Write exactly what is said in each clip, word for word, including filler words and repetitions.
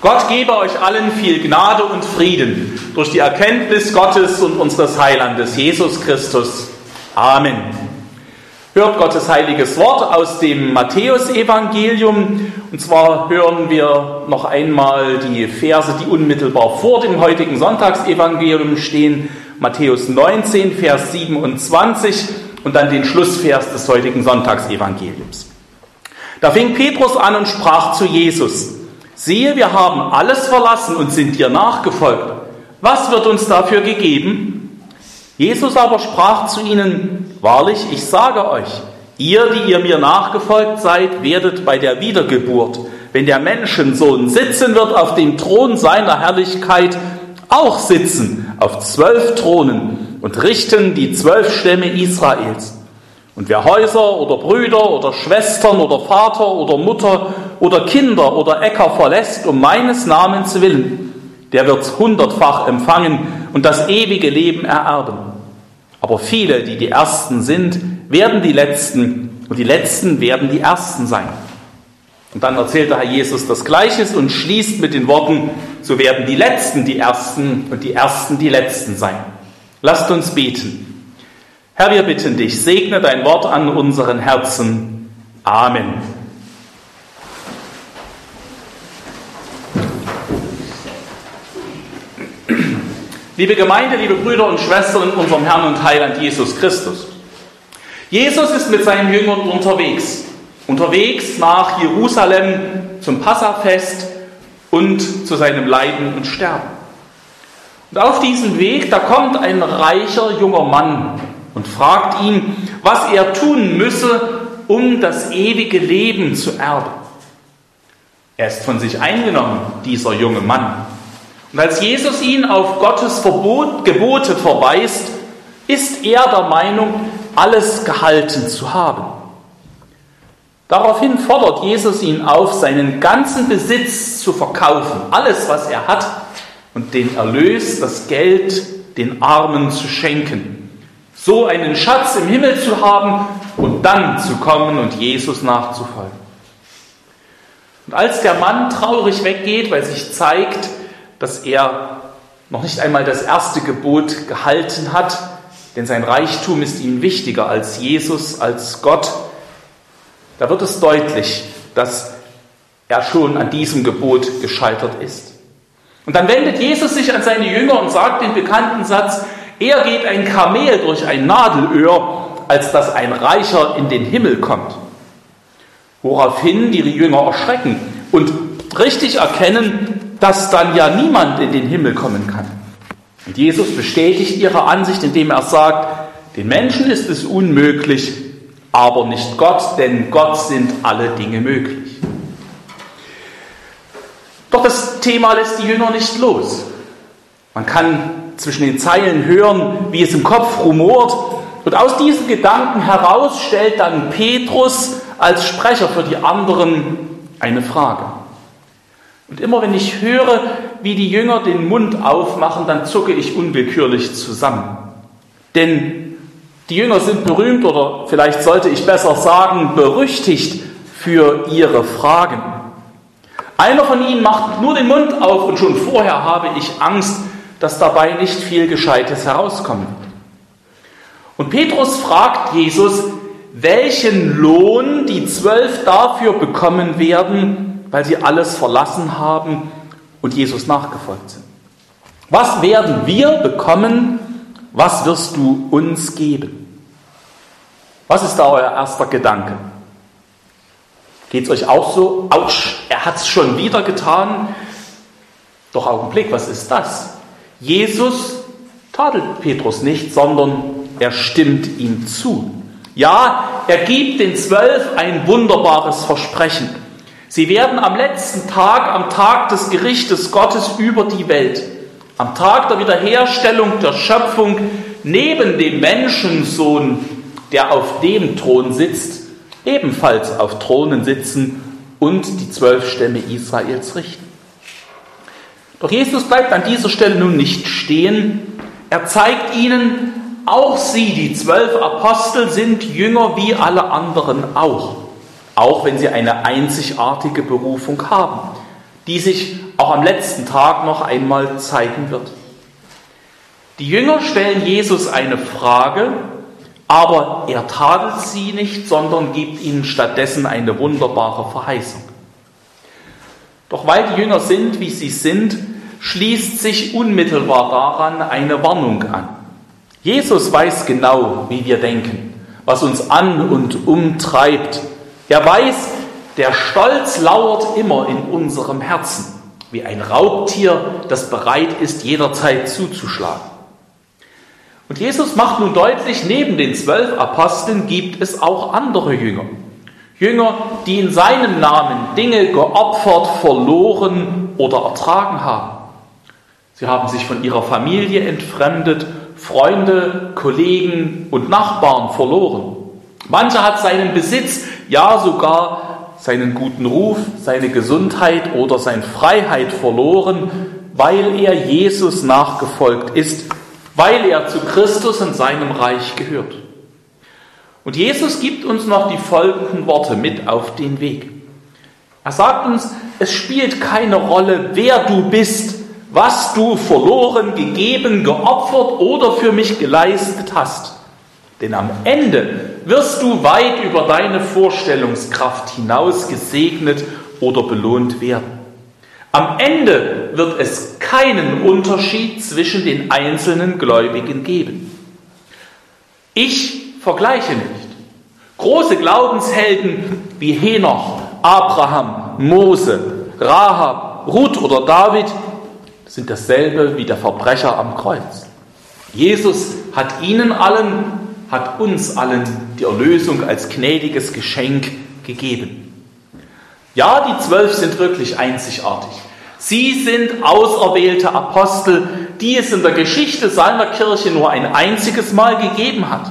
Gott gebe euch allen viel Gnade und Frieden durch die Erkenntnis Gottes und unseres Heilandes, Jesus Christus. Amen. Hört Gottes heiliges Wort aus dem Matthäusevangelium. Und zwar hören wir noch einmal die Verse, die unmittelbar vor dem heutigen Sonntagsevangelium stehen. Matthäus neunzehn, Vers siebenundzwanzig und dann den Schlussvers des heutigen Sonntagsevangeliums. Da fing Petrus an und sprach zu Jesus: Siehe, wir haben alles verlassen und sind dir nachgefolgt. Was wird uns dafür gegeben? Jesus aber sprach zu ihnen: Wahrlich, ich sage euch, ihr, die ihr mir nachgefolgt seid, werdet bei der Wiedergeburt, wenn der Menschensohn sitzen wird auf dem Thron seiner Herrlichkeit, auch sitzen auf zwölf Thronen und richten die zwölf Stämme Israels. Und wer Häuser oder Brüder oder Schwestern oder Vater oder Mutter oder Kinder oder Äcker verlässt um meines Namens willen, der wird's hundertfach empfangen und das ewige Leben ererben. Aber viele, die die Ersten sind, werden die Letzten und die Letzten werden die Ersten sein. Und dann erzählt der Herr Jesus das Gleiches und schließt mit den Worten: So werden die Letzten die Ersten und die Ersten die Letzten sein. Lasst uns beten. Herr, wir bitten dich, segne dein Wort an unseren Herzen. Amen. Liebe Gemeinde, liebe Brüder und Schwestern in unserem Herrn und Heiland Jesus Christus. Jesus ist mit seinen Jüngern unterwegs. Unterwegs nach Jerusalem zum Passafest und zu seinem Leiden und Sterben. Und auf diesem Weg, da kommt ein reicher junger Mann und fragt ihn, was er tun müsse, um das ewige Leben zu erben. Er ist von sich eingenommen, dieser junge Mann. Und als Jesus ihn auf Gottes Verbot, Gebote verweist, ist er der Meinung, alles gehalten zu haben. Daraufhin fordert Jesus ihn auf, seinen ganzen Besitz zu verkaufen, alles, was er hat, und den Erlös, das Geld, den Armen zu schenken. So einen Schatz im Himmel zu haben und dann zu kommen und Jesus nachzufolgen. Und als der Mann traurig weggeht, weil sich zeigt, dass er noch nicht einmal das erste Gebot gehalten hat, denn sein Reichtum ist ihm wichtiger als Jesus, als Gott, da wird es deutlich, dass er schon an diesem Gebot gescheitert ist. Und dann wendet Jesus sich an seine Jünger und sagt den bekannten Satz: Eher geht ein Kamel durch ein Nadelöhr, als dass ein Reicher in den Himmel kommt. Woraufhin die Jünger erschrecken und richtig erkennen, dass dann ja niemand in den Himmel kommen kann. Und Jesus bestätigt ihre Ansicht, indem er sagt: Den Menschen ist es unmöglich, aber nicht Gott, denn Gott sind alle Dinge möglich. Doch das Thema lässt die Jünger nicht los. Man kann zwischen den Zeilen hören, wie es im Kopf rumort. Und aus diesen Gedanken heraus stellt dann Petrus als Sprecher für die anderen eine Frage. Und immer wenn ich höre, wie die Jünger den Mund aufmachen, dann zucke ich unwillkürlich zusammen. Denn die Jünger sind berühmt, oder vielleicht sollte ich besser sagen, berüchtigt für ihre Fragen. Einer von ihnen macht nur den Mund auf und schon vorher habe ich Angst, dass dabei nicht viel Gescheites herauskommt. Und Petrus fragt Jesus, welchen Lohn die Zwölf dafür bekommen werden, weil sie alles verlassen haben und Jesus nachgefolgt sind. Was werden wir bekommen? Was wirst du uns geben? Was ist da euer erster Gedanke? Geht es euch auch so? Autsch, er hat es schon wieder getan. Doch Augenblick, was ist das? Jesus tadelt Petrus nicht, sondern er stimmt ihm zu. Ja, er gibt den Zwölf ein wunderbares Versprechen. Sie werden am letzten Tag, am Tag des Gerichtes Gottes über die Welt, am Tag der Wiederherstellung der Schöpfung, neben dem Menschensohn, der auf dem Thron sitzt, ebenfalls auf Thronen sitzen und die zwölf Stämme Israels richten. Doch Jesus bleibt an dieser Stelle nun nicht stehen. Er zeigt ihnen, auch sie, die zwölf Apostel, sind Jünger wie alle anderen auch. Auch wenn sie eine einzigartige Berufung haben. die sich auch am letzten Tag noch einmal zeigen wird. Die Jünger stellen Jesus eine Frage, aber er tadelt sie nicht, sondern gibt ihnen stattdessen eine wunderbare Verheißung. Doch weil die Jünger sind, wie sie sind, schließt sich unmittelbar daran eine Warnung an. Jesus weiß genau, wie wir denken, was uns an und umtreibt. Er weiß, der Stolz lauert immer in unserem Herzen, wie ein Raubtier, das bereit ist, jederzeit zuzuschlagen. Und Jesus macht nun deutlich, neben den zwölf Aposteln gibt es auch andere Jünger. Jünger, die in seinem Namen Dinge geopfert, verloren oder ertragen haben. Sie haben sich von ihrer Familie entfremdet, Freunde, Kollegen und Nachbarn verloren. Mancher hat seinen Besitz, ja sogar seinen guten Ruf, seine Gesundheit oder seine Freiheit verloren, weil er Jesus nachgefolgt ist, weil er zu Christus und seinem Reich gehört. Und Jesus gibt uns noch die folgenden Worte mit auf den Weg. Er sagt uns, es spielt keine Rolle, wer du bist, was du verloren, gegeben, geopfert oder für mich geleistet hast. Denn am Ende wirst du weit über deine Vorstellungskraft hinaus gesegnet oder belohnt werden. Am Ende wird es keinen Unterschied zwischen den einzelnen Gläubigen geben. Ich vergleiche nicht. Große Glaubenshelden wie Henoch, Abraham, Mose, Rahab, Ruth oder David sind dasselbe wie der Verbrecher am Kreuz. Jesus hat ihnen allen, hat uns allen die Erlösung als gnädiges Geschenk gegeben. Ja, die Zwölf sind wirklich einzigartig. Sie sind auserwählte Apostel, die es in der Geschichte seiner Kirche nur ein einziges Mal gegeben hat.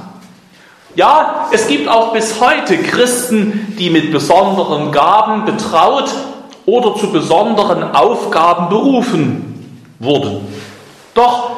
Ja, es gibt auch bis heute Christen, die mit besonderen Gaben betraut oder zu besonderen Aufgaben berufen wurden. Doch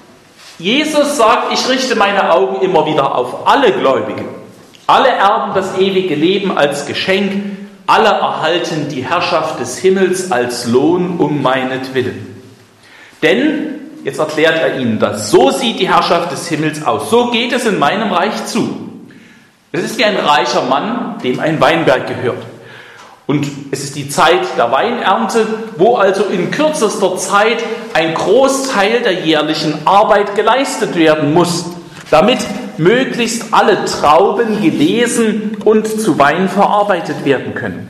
Jesus sagt, ich richte meine Augen immer wieder auf alle Gläubigen. Alle erben das ewige Leben als Geschenk, alle erhalten die Herrschaft des Himmels als Lohn um meinetwillen. Denn, jetzt erklärt er ihnen das, so sieht die Herrschaft des Himmels aus, so geht es in meinem Reich zu. Es ist wie ein reicher Mann, dem ein Weinberg gehört. Und es ist die Zeit der Weinernte, wo also in kürzester Zeit ein Großteil der jährlichen Arbeit geleistet werden muss, damit möglichst alle Trauben gelesen und zu Wein verarbeitet werden können.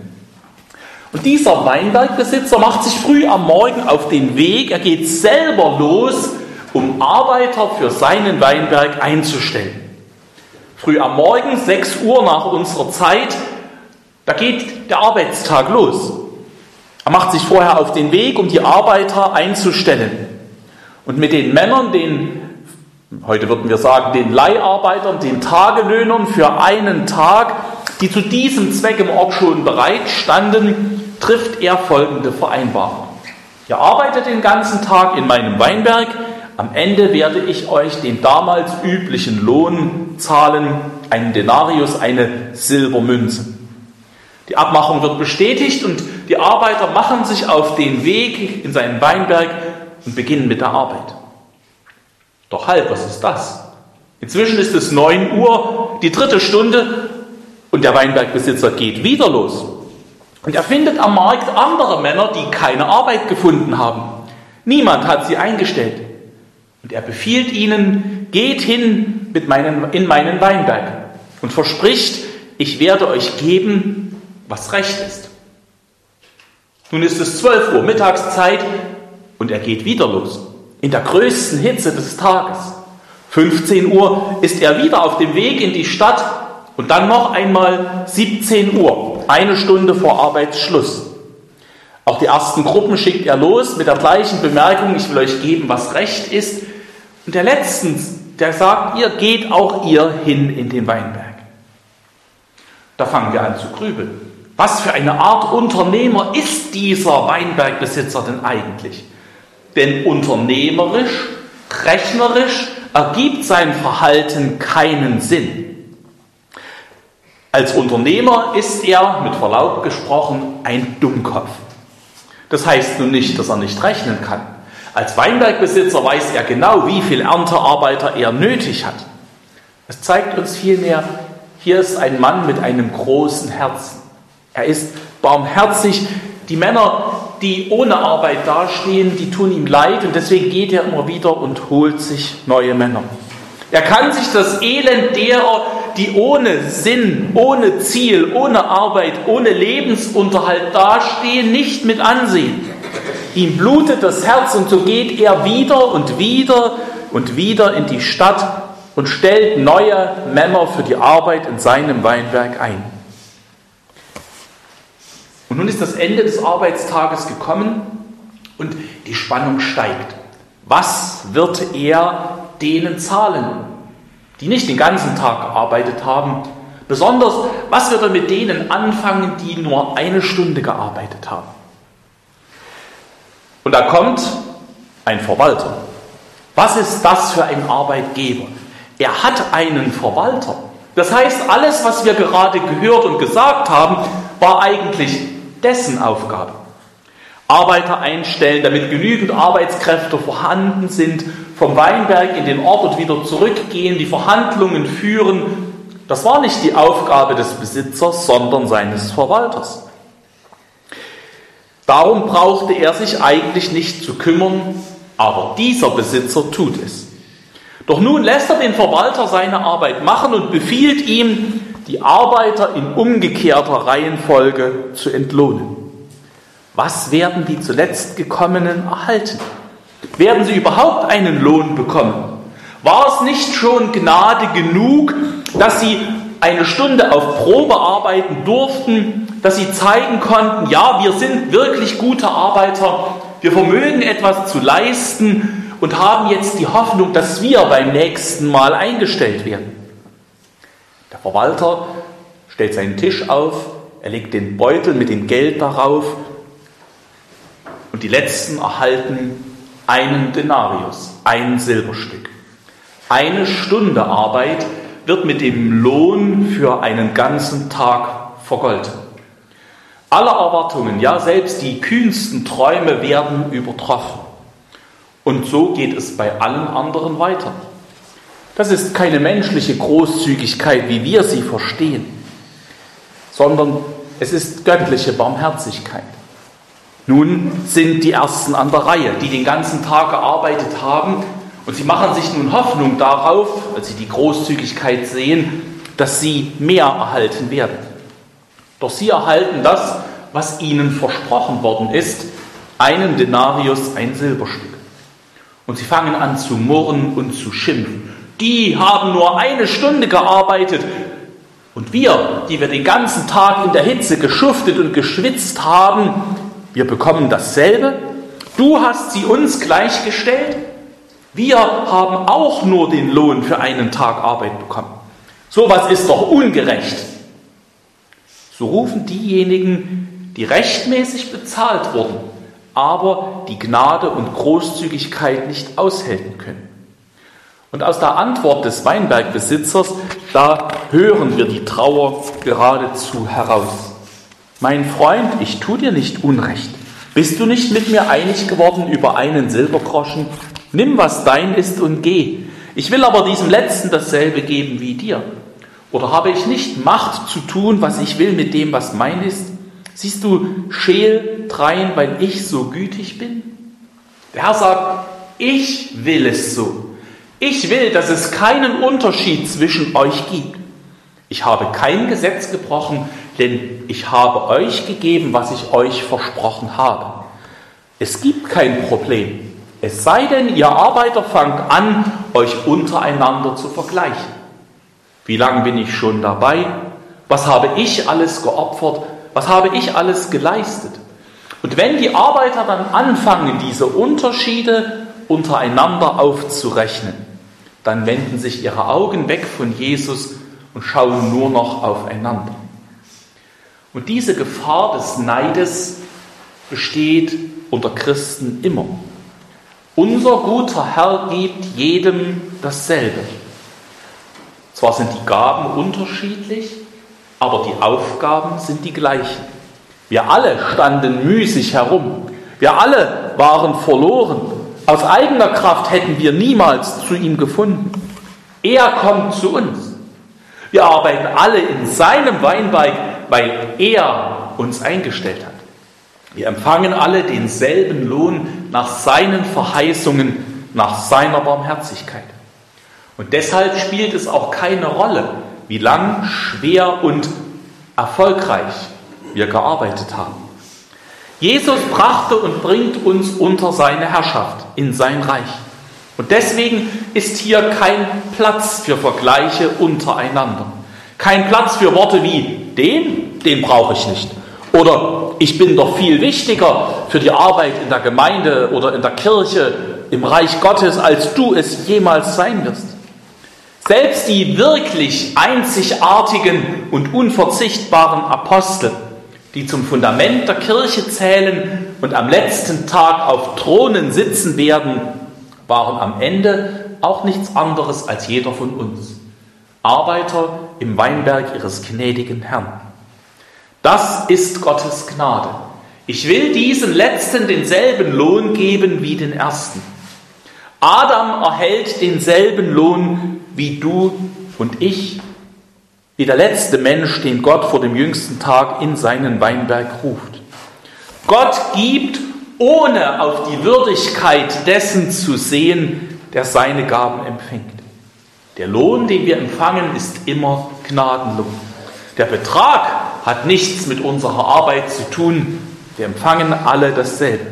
Und dieser Weinbergbesitzer macht sich früh am Morgen auf den Weg, er geht selber los, um Arbeiter für seinen Weinberg einzustellen. Früh am Morgen, sechs Uhr nach unserer Zeit, da geht der Arbeitstag los. Er macht sich vorher auf den Weg, um die Arbeiter einzustellen. Und mit den Männern, den, heute würden wir sagen, den Leiharbeitern, den Tagelöhnern für einen Tag, die zu diesem Zweck im Ort schon bereit standen, trifft er folgende Vereinbarung. Ihr arbeitet den ganzen Tag in meinem Weinberg, am Ende werde ich euch den damals üblichen Lohn zahlen, einen Denarius, eine Silbermünze. Die Abmachung wird bestätigt und die Arbeiter machen sich auf den Weg in seinen Weinberg und beginnen mit der Arbeit. Doch halt, was ist das? Inzwischen ist es neun Uhr, die dritte Stunde, und der Weinbergbesitzer geht wieder los. Und er findet am Markt andere Männer, die keine Arbeit gefunden haben. Niemand hat sie eingestellt. Und er befiehlt ihnen, geht hin mit meinen, in meinen Weinberg und verspricht, ich werde euch geben, was recht ist. Nun ist es zwölf Uhr Mittagszeit und er geht wieder los, in der größten Hitze des Tages. fünfzehn Uhr ist er wieder auf dem Weg in die Stadt und dann noch einmal siebzehn Uhr, eine Stunde vor Arbeitsschluss. Auch die ersten Gruppen schickt er los mit der gleichen Bemerkung, ich will euch geben, was recht ist. Und der letzten, der sagt, ihr geht auch ihr hin in den Weinberg. Da fangen wir an zu grübeln. Was für eine Art Unternehmer ist dieser Weinbergbesitzer denn eigentlich? Denn unternehmerisch, rechnerisch ergibt sein Verhalten keinen Sinn. Als Unternehmer ist er, mit Verlaub gesprochen, ein Dummkopf. Das heißt nun nicht, dass er nicht rechnen kann. Als Weinbergbesitzer weiß er genau, wie viel Erntearbeiter er nötig hat. Es zeigt uns vielmehr, hier ist ein Mann mit einem großen Herzen. Er ist barmherzig. Die Männer, die ohne Arbeit dastehen, die tun ihm leid und deswegen geht er immer wieder und holt sich neue Männer. Er kann sich das Elend derer, die ohne Sinn, ohne Ziel, ohne Arbeit, ohne Lebensunterhalt dastehen, nicht mit ansehen. Ihm blutet das Herz und so geht er wieder und wieder und wieder in die Stadt und stellt neue Männer für die Arbeit in seinem Weinberg ein. Und nun ist das Ende des Arbeitstages gekommen und die Spannung steigt. Was wird er denen zahlen, die nicht den ganzen Tag gearbeitet haben? Besonders, was wird er mit denen anfangen, die nur eine Stunde gearbeitet haben? Und da kommt ein Verwalter. Was ist das für ein Arbeitgeber? Er hat einen Verwalter. Das heißt, alles, was wir gerade gehört und gesagt haben, war eigentlich dessen Aufgabe. Arbeiter einstellen, damit genügend Arbeitskräfte vorhanden sind, vom Weinberg in den Ort und wieder zurückgehen, die Verhandlungen führen. Das war nicht die Aufgabe des Besitzers, sondern seines Verwalters. Darum brauchte er sich eigentlich nicht zu kümmern, aber dieser Besitzer tut es. Doch nun lässt er den Verwalter seine Arbeit machen und befiehlt ihm, die Arbeiter in umgekehrter Reihenfolge zu entlohnen. Was werden die zuletzt Gekommenen erhalten? Werden sie überhaupt einen Lohn bekommen? War es nicht schon Gnade genug, dass sie eine Stunde auf Probe arbeiten durften, dass sie zeigen konnten, ja, wir sind wirklich gute Arbeiter, wir vermögen etwas zu leisten und haben jetzt die Hoffnung, dass wir beim nächsten Mal eingestellt werden? Der Verwalter stellt seinen Tisch auf, er legt den Beutel mit dem Geld darauf und die Letzten erhalten einen Denarius, ein Silberstück. Eine Stunde Arbeit wird mit dem Lohn für einen ganzen Tag vergolten. Alle Erwartungen, ja selbst die kühnsten Träume werden übertroffen. Und so geht es bei allen anderen weiter. Das ist keine menschliche Großzügigkeit, wie wir sie verstehen, sondern es ist göttliche Barmherzigkeit. Nun sind die Ersten an der Reihe, die den ganzen Tag gearbeitet haben, und sie machen sich nun Hoffnung darauf, als sie die Großzügigkeit sehen, dass sie mehr erhalten werden. Doch sie erhalten das, was ihnen versprochen worden ist, einen Denarius, ein Silberstück. Und sie fangen an zu murren und zu schimpfen. Die haben nur eine Stunde gearbeitet und wir, die wir den ganzen Tag in der Hitze geschuftet und geschwitzt haben, wir bekommen dasselbe. Du hast sie uns gleichgestellt. Wir haben auch nur den Lohn für einen Tag Arbeit bekommen. Sowas ist doch ungerecht. So rufen diejenigen, die rechtmäßig bezahlt wurden, aber die Gnade und Großzügigkeit nicht aushalten können. Und aus der Antwort des Weinbergbesitzers, da hören wir die Trauer geradezu heraus. Mein Freund, ich tue dir nicht Unrecht. Bist du nicht mit mir einig geworden über einen Silbergroschen? Nimm, was dein ist und geh. Ich will aber diesem Letzten dasselbe geben wie dir. Oder habe ich nicht Macht zu tun, was ich will mit dem, was mein ist? Siehst du scheel drein, weil ich so gütig bin? Der Herr sagt, ich will es so. Ich will, dass es keinen Unterschied zwischen euch gibt. Ich habe kein Gesetz gebrochen, denn ich habe euch gegeben, was ich euch versprochen habe. Es gibt kein Problem. Es sei denn, ihr Arbeiter fangt an, euch untereinander zu vergleichen. Wie lange bin ich schon dabei? Was habe ich alles geopfert? Was habe ich alles geleistet? Und wenn die Arbeiter dann anfangen, diese Unterschiede untereinander aufzurechnen, dann wenden sich ihre Augen weg von Jesus und schauen nur noch aufeinander. Und diese Gefahr des Neides besteht unter Christen immer. Unser guter Herr gibt jedem dasselbe. Zwar sind die Gaben unterschiedlich, aber die Aufgaben sind die gleichen. Wir alle standen müßig herum, Wir alle waren verloren. Aus eigener Kraft hätten wir niemals zu ihm gefunden. Er kommt zu uns. Wir arbeiten alle in seinem Weinberg, weil er uns eingestellt hat. Wir empfangen alle denselben Lohn nach seinen Verheißungen, nach seiner Barmherzigkeit. Und deshalb spielt es auch keine Rolle, wie lang, schwer und erfolgreich wir gearbeitet haben. Jesus brachte und bringt uns unter seine Herrschaft, in sein Reich. Und deswegen ist hier kein Platz für Vergleiche untereinander. Kein Platz für Worte wie, den, den brauche ich nicht. Oder ich bin doch viel wichtiger für die Arbeit in der Gemeinde oder in der Kirche, im Reich Gottes, als du es jemals sein wirst. Selbst die wirklich einzigartigen und unverzichtbaren Apostel, die zum Fundament der Kirche zählen und am letzten Tag auf Thronen sitzen werden, waren am Ende auch nichts anderes als jeder von uns. Arbeiter im Weinberg ihres gnädigen Herrn. Das ist Gottes Gnade. Ich will diesen Letzten denselben Lohn geben wie den Ersten. Adam erhält denselben Lohn wie du und ich, wie der letzte Mensch, den Gott vor dem jüngsten Tag in seinen Weinberg ruft. Gott gibt, ohne auf die Würdigkeit dessen zu sehen, der seine Gaben empfängt. Der Lohn, den wir empfangen, ist immer Gnadenlohn. Der Betrag hat nichts mit unserer Arbeit zu tun. Wir empfangen alle dasselbe.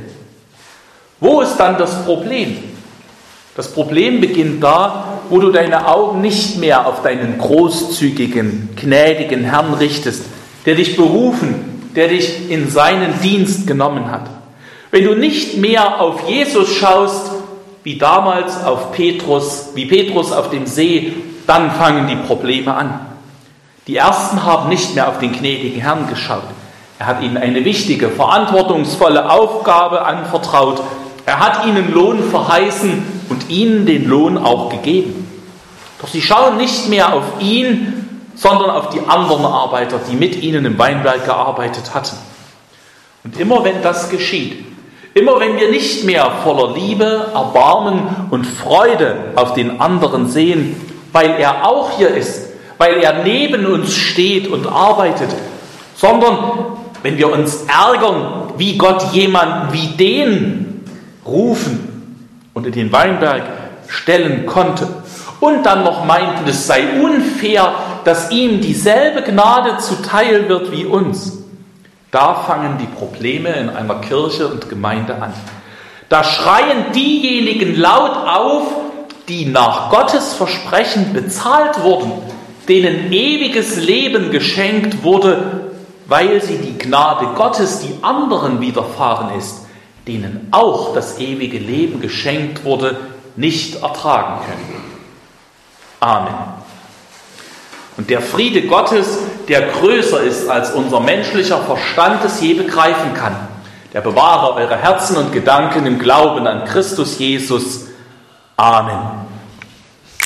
Wo ist dann das Problem? Das Problem beginnt da, wo du deine Augen nicht mehr auf deinen großzügigen, gnädigen Herrn richtest, der dich berufen, der dich in seinen Dienst genommen hat. Wenn du nicht mehr auf Jesus schaust, wie damals auf Petrus, wie Petrus auf dem See, dann fangen die Probleme an. Die Ersten haben nicht mehr auf den gnädigen Herrn geschaut. Er hat ihnen eine wichtige, verantwortungsvolle Aufgabe anvertraut. Er hat ihnen Lohn verheißen und ihnen den Lohn auch gegeben. Doch sie schauen nicht mehr auf ihn, sondern auf die anderen Arbeiter, die mit ihnen im Weinberg gearbeitet hatten. Und immer wenn das geschieht, immer wenn wir nicht mehr voller Liebe, Erbarmen und Freude auf den anderen sehen, weil er auch hier ist, weil er neben uns steht und arbeitet, sondern wenn wir uns ärgern, wie Gott jemanden wie den rufen und in den Weinberg stellen konnte und dann noch meinten, es sei unfair, dass ihm dieselbe Gnade zuteil wird wie uns, da fangen die Probleme in einer Kirche und Gemeinde an. Da schreien diejenigen laut auf, die nach Gottes Versprechen bezahlt wurden, denen ewiges Leben geschenkt wurde, weil sie die Gnade Gottes, die anderen widerfahren ist, denen auch das ewige Leben geschenkt wurde, nicht ertragen können. Amen. Und der Friede Gottes, der größer ist, als unser menschlicher Verstand es je begreifen kann, der bewahre eure Herzen und Gedanken im Glauben an Christus Jesus. Amen.